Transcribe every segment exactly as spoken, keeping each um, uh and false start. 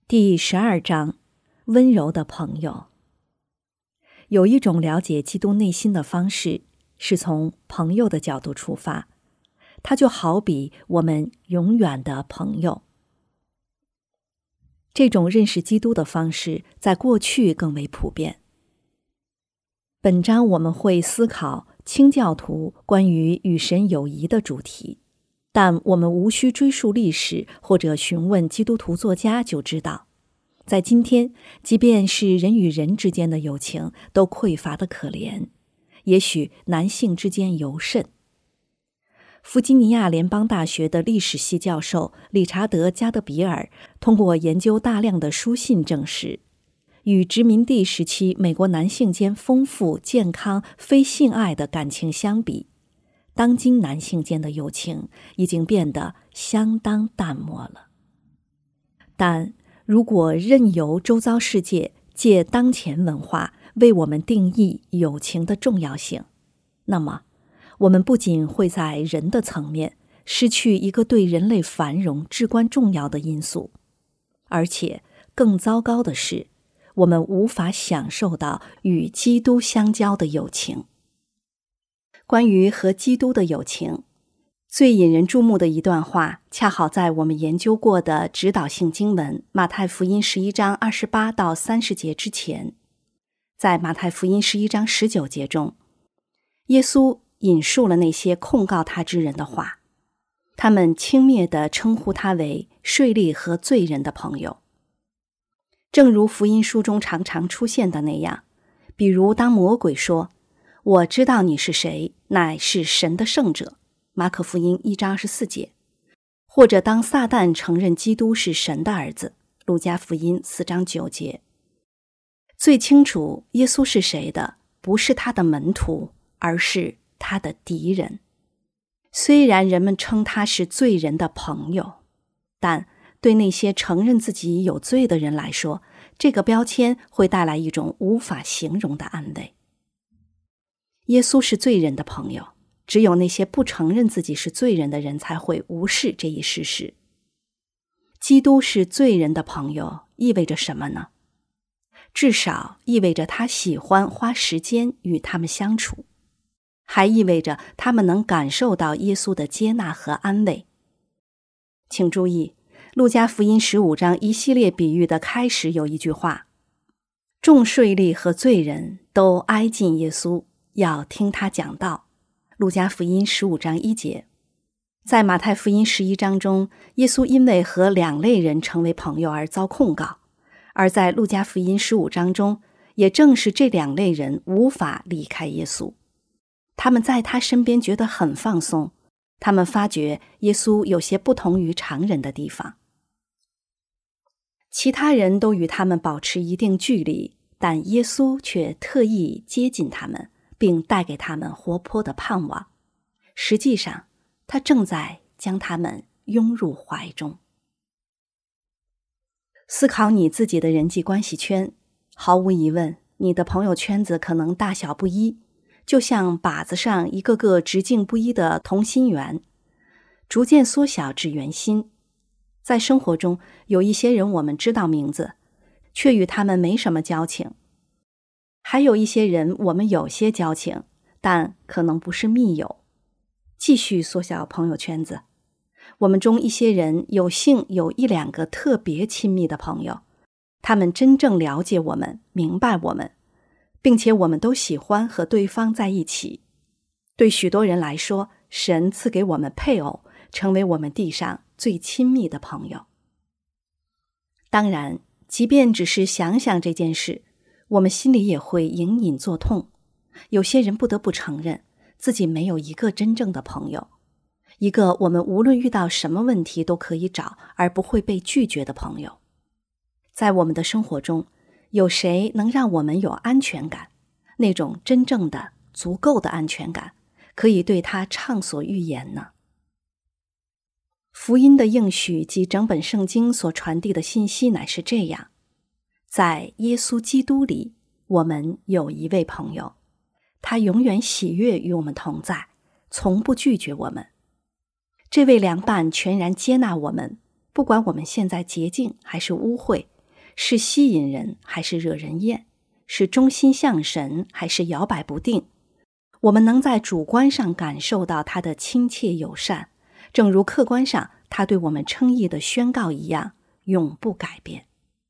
第十二章，温柔的朋友。有一种了解基督内心的方式，是从朋友的角度出发，它就好比我们永远的朋友。这种认识基督的方式在过去更为普遍。本章我们会思考清教徒关于与神友谊的主题，但我们无需追溯历史或者询问基督徒作家就知道，在今天，即便是人与人之间的友情都匮乏得可怜，也许男性之间尤甚。弗吉尼亚联邦大学的历史系教授理查德·加德比尔通过研究大量的书信证实，与殖民地时期美国男性间丰富、健康、非性爱的感情相比，当今男性间的友情已经变得相当淡漠了。但如果任由周遭世界借当前文化为我们定义友情的重要性，那么我们不仅会在人的层面失去一个对人类繁荣至关重要的因素，而且更糟糕的是，我们无法享受到与基督相交的友情。关于和基督的友情，最引人注目的一段话，恰好在我们研究过的指导性经文马太福音十一章二十八到三十节之前。在马太福音十一章十九节中，耶稣引述了那些控告他之人的话，他们轻蔑地称呼他为税吏和罪人的朋友。正如福音书中常常出现的那样，比如当魔鬼说，我知道你是谁，乃是神的圣者，马可福音一章二十四节，或者当撒旦承认基督是神的儿子，路加福音四章九节。最清楚耶稣是谁的，不是他的门徒，而是他的敌人。虽然人们称他是罪人的朋友，但对那些承认自己有罪的人来说，这个标签会带来一种无法形容的安慰。耶稣是罪人的朋友，只有那些不承认自己是罪人的人才会无视这一事实。基督是罪人的朋友意味着什么呢？至少意味着他喜欢花时间与他们相处，还意味着他们能感受到耶稣的接纳和安慰。请注意，路加福音十五章一系列比喻的开始有一句话，众税吏和罪人都挨近耶稣，要听他讲道。路加福音十五章一节。在马太福音十一章中，耶稣因为和两类人成为朋友而遭控告，而在路加福音十五章中，也正是这两类人无法离开耶稣。他们在他身边觉得很放松，他们发觉耶稣有些不同于常人的地方。其他人都与他们保持一定距离，但耶稣却特意接近他们，并带给他们活泼的盼望。实际上，他正在将他们拥入怀中。思考你自己的人际关系圈，毫无疑问，你的朋友圈子可能大小不一，就像靶子上一个个直径不一的同心圆，逐渐缩小至圆心。在生活中，有一些人我们知道名字，却与他们没什么交情。还有一些人我们有些交情，但可能不是密友。继续缩小朋友圈子，我们中一些人有幸有一两个特别亲密的朋友，他们真正了解我们，明白我们，并且我们都喜欢和对方在一起。对许多人来说，神赐给我们配偶，成为我们地上最亲密的朋友。当然，即便只是想想这件事，我们心里也会隐隐作痛。有些人不得不承认，自己没有一个真正的朋友，一个我们无论遇到什么问题都可以找而不会被拒绝的朋友。在我们的生活中，有谁能让我们有安全感？那种真正的、足够的安全感，可以对他畅所欲言呢？福音的应许及整本圣经所传递的信息乃是这样：在耶稣基督里，我们有一位朋友，他永远喜悦与我们同在，从不拒绝我们。这位良伴全然接纳我们，不管我们现在洁净还是污秽， 是吸引人还是惹人厌？是忠心向神还是摇摆不定？我们能在主观上感受到他的亲切友善，正如客观上他对我们称义的宣告一样，永不改变。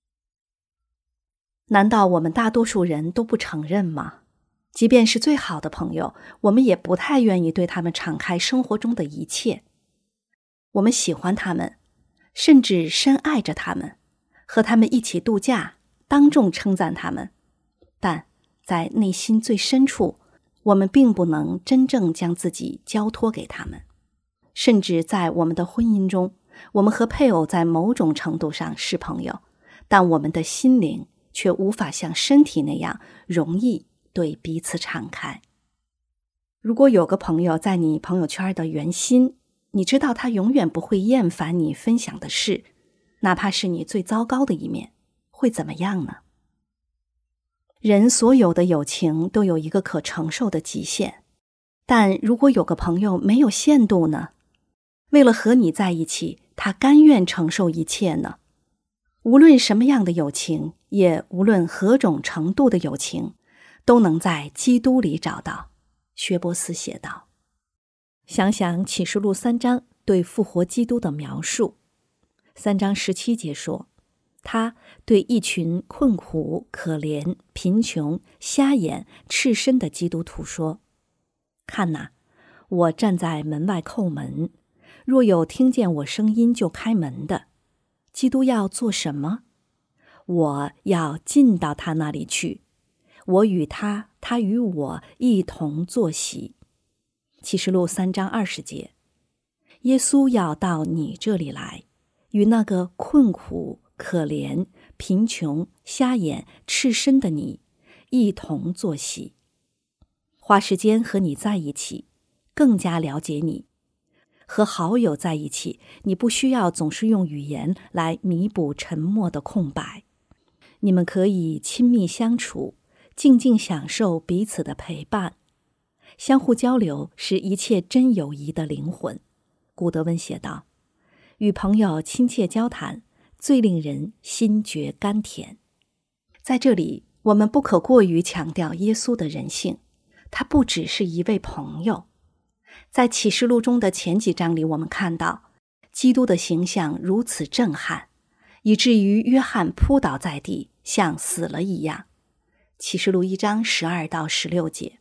难道我们大多数人都不承认吗？即便是最好的朋友，我们也不太愿意对他们敞开生活中的一切。我们喜欢他们，甚至深爱着他们，和他们一起度假，当众称赞他们，但在内心最深处，我们并不能真正将自己交托给他们。甚至在我们的婚姻中，我们和配偶在某种程度上是朋友，但我们的心灵却无法像身体那样容易对彼此敞开。如果有个朋友在你朋友圈的圆心，你知道他永远不会厌烦你分享的事，哪怕是你最糟糕的一面，会怎么样呢？人所有的友情都有一个可承受的极限，但如果有个朋友没有限度呢？为了和你在一起，他甘愿承受一切呢？无论什么样的友情，也无论何种程度的友情，都能在基督里找到。薛波斯写道。想想启示录三章对复活基督的描述。三章十七节说，他对一群困苦、可怜、贫穷、瞎眼、赤身的基督徒说，看哪，我站在门外叩门，若有听见我声音就开门的，基督要做什么？我要进到他那里去，我与他，他与我一同坐席。启示录三章二十节，耶稣要到你这里来，与那个困苦、可怜、贫穷、瞎眼、赤身的你一同坐席，花时间和你在一起，更加了解你。和好友在一起，你不需要总是用语言来弥补沉默的空白，你们可以亲密相处，静静享受彼此的陪伴。相互交流是一切真友谊的灵魂。古德温写道，与朋友亲切交谈，最令人心觉甘甜。在这里，我们不可过于强调耶稣的人性，他不只是一位朋友。在启示录中的前几章里，我们看到基督的形象如此震撼，以至于约翰扑倒在地，像死了一样。启示录一章十二到十六节。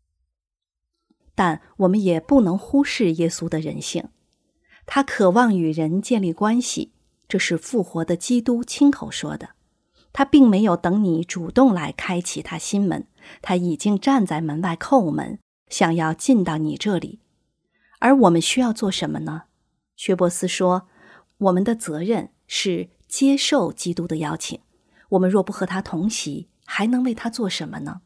但我们也不能忽视耶稣的人性，他渴望与人建立关系，这是复活的基督亲口说的。他并没有等你主动来开启他心门，他已经站在门外叩门，想要进到你这里。而我们需要做什么呢？薛波斯说，我们的责任是接受基督的邀请，我们若不和他同席，还能为他做什么呢？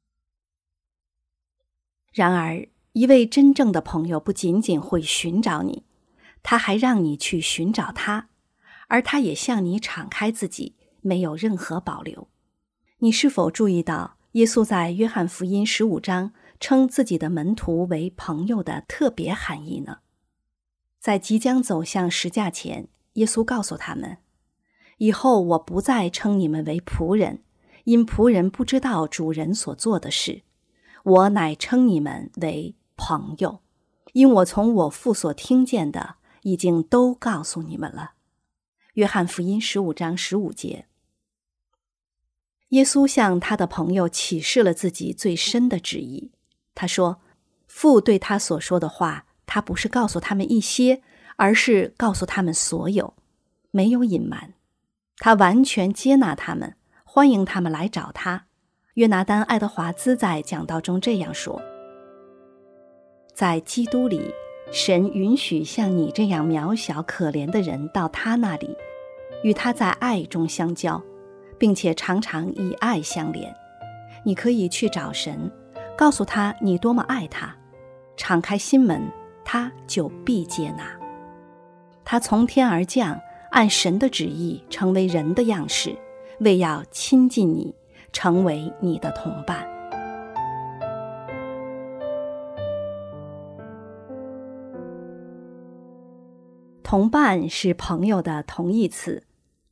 然而，一位真正的朋友不仅仅会寻找你，他还让你去寻找他，而他也向你敞开自己，没有任何保留。你是否注意到耶稣在约翰福音十五章称自己的门徒为朋友的特别含义呢？在即将走向十架前，耶稣告诉他们，以后我不再称你们为仆人，因仆人不知道主人所做的事，我乃称你们为朋友，因我从我父所听见的已经都告诉你们了。约翰福音十五章十五节。耶稣向他的朋友启示了自己最深的旨意。他说，父对他所说的话，他不是告诉他们一些，而是告诉他们所有，没有隐瞒。他完全接纳他们，欢迎他们来找他。约拿丹·爱德华兹在讲道中这样说，在基督里，神允许像你这样渺小可怜的人到他那里，与他在爱中相交，并且常常以爱相连。你可以去找神，告诉他你多么爱他，敞开心门，他就必接纳。他从天而降，按神的旨意成为人的样式，为要亲近你，成为你的同伴。同伴是朋友的同义词，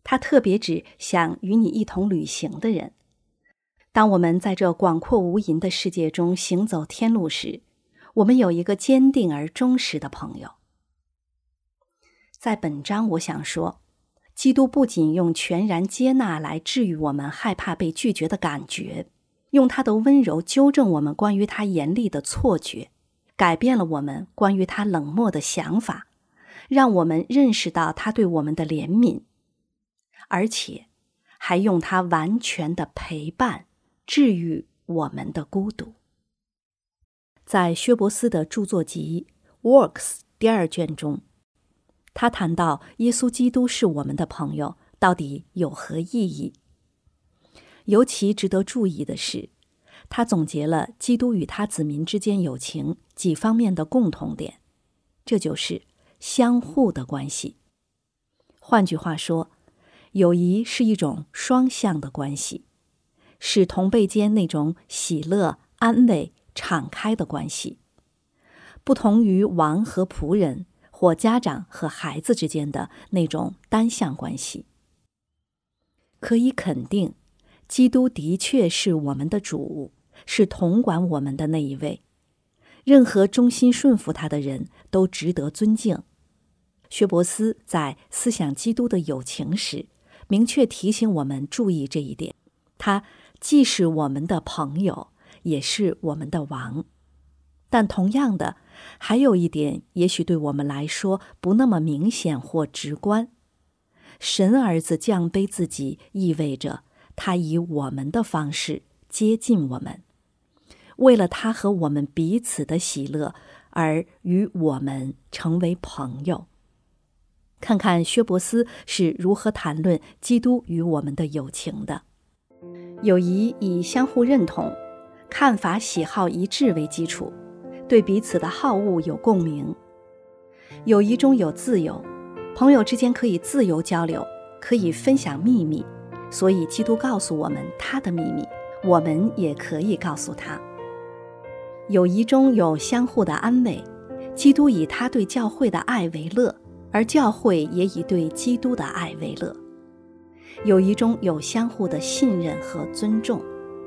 它特别指想与你一同旅行的人。当我们在这广阔无垠的世界中行走天路时，我们有一个坚定而忠实的朋友。在本章我想说，基督不仅用全然接纳来治愈我们害怕被拒绝的感觉，用他的温柔纠正我们关于他严厉的错觉，改变了我们关于他冷漠的想法，让我们认识到他对我们的怜悯，而且还用他完全的陪伴治愈我们的孤独。在薛伯斯的著作集 Works 第二卷中，他谈到耶稣基督是我们的朋友到底有何意义。尤其值得注意的是，他总结了基督与他子民之间友情几方面的共同点，这就是相互的关系。换句话说，友谊是一种双向的关系，是同辈间那种喜乐、安慰、敞开的关系，不同于王和仆人或家长和孩子之间的那种单向关系。可以肯定，基督的确是我们的主，是统管我们的那一位。任何忠心顺服他的人都值得尊敬。薛伯斯在思想基督的友情时，明确提醒我们注意这一点。他既是我们的朋友，也是我们的王。但同样的，还有一点也许对我们来说不那么明显或直观。神儿子降卑自己，意味着他以我们的方式接近我们，为了他和我们彼此的喜乐而与我们成为朋友。看看薛伯斯是如何谈论基督与我们的友情的。友谊以相互认同、看法喜好一致为基础，对彼此的好恶有共鸣。友谊中有自由，朋友之间可以自由交流，可以分享秘密，所以基督告诉我们他的秘密，我们也可以告诉他。友谊中有相互的安慰，基督以他对教会的爱为乐，而教会也以对基督的爱为乐。友谊中有相互的信任和尊重。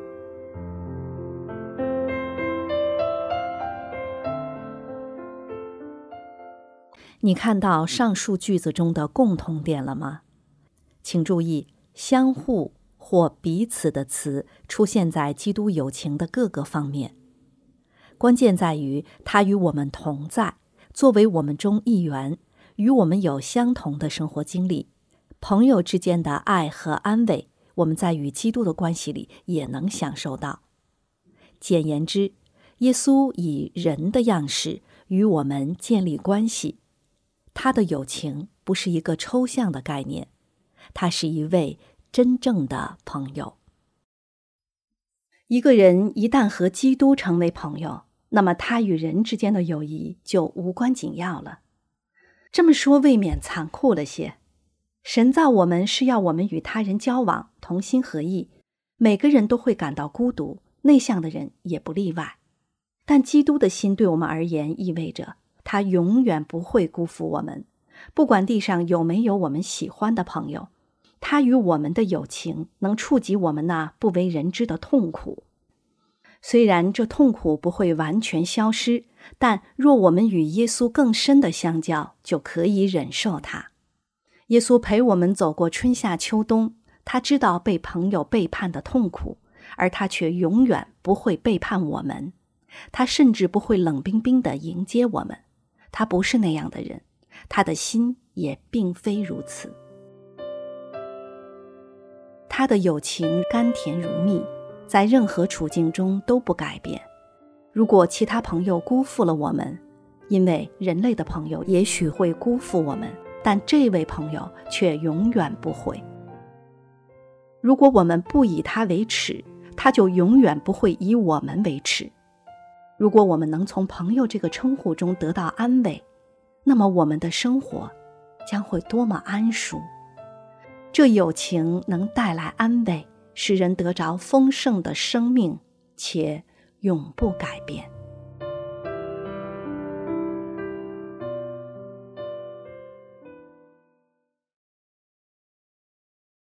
你看到上述句子中的共同点了吗？请注意，相互或彼此的词出现在基督友情的各个方面。关键在于他与我们同在，作为我们中一员，与我们有相同的生活经历。朋友之间的爱和安慰，我们在与基督的关系里也能享受到。简言之，耶稣以人的样式与我们建立关系。他的友情不是一个抽象的概念，他是一位真正的朋友。一个人一旦和基督成为朋友，那么他与人之间的友谊就无关紧要了。这么说未免残酷了些。神造我们是要我们与他人交往，同心合意，每个人都会感到孤独，内向的人也不例外。但基督的心对我们而言意味着他永远不会辜负我们，不管地上有没有我们喜欢的朋友，他与我们的友情能触及我们那不为人知的痛苦。虽然这痛苦不会完全消失，但若我们与耶稣更深的相交，就可以忍受它。耶稣陪我们走过春夏秋冬，他知道被朋友背叛的痛苦，而他却永远不会背叛我们。他甚至不会冷冰冰地迎接我们，他不是那样的人，他的心也并非如此。他的友情甘甜如蜜，在任何处境中都不改变。如果其他朋友辜负了我们，因为人类的朋友也许会辜负我们，但这位朋友却永远不会。如果我们不以他为耻，他就永远不会以我们为耻。如果我们能从朋友这个称呼中得到安慰，那么我们的生活将会多么安舒。这友情能带来安慰，使人得着丰盛的生命，且永不改变。